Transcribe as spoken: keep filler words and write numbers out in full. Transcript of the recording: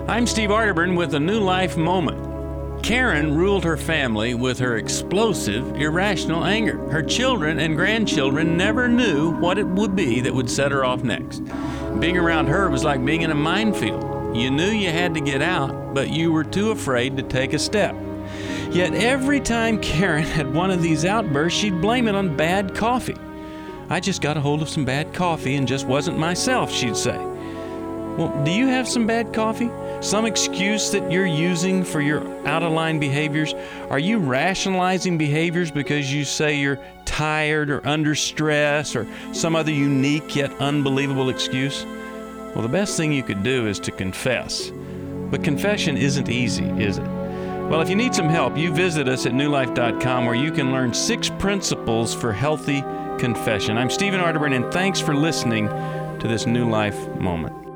I'm Steve Arterburn with a New Life Moment. Karen ruled her family with her explosive, irrational anger. Her children and grandchildren never knew what it would be that would set her off next. Being around her was like being in a minefield. You knew you had to get out, but you were too afraid to take a step. Yet every time Karen had one of these outbursts, she'd blame it on bad coffee. I just got a hold of some bad coffee and just wasn't myself, she'd say. Well, do you have some bad coffee? Some excuse that you're using for your out-of-line behaviors? Are you rationalizing behaviors because you say you're tired or under stress or some other unique yet unbelievable excuse? Well, the best thing you could do is to confess. But confession isn't easy, is it? Well, if you need some help, you visit us at new life dot com where you can learn six principles for healthy confession. I'm Stephen Arterburn, and thanks for listening to this New Life Moment.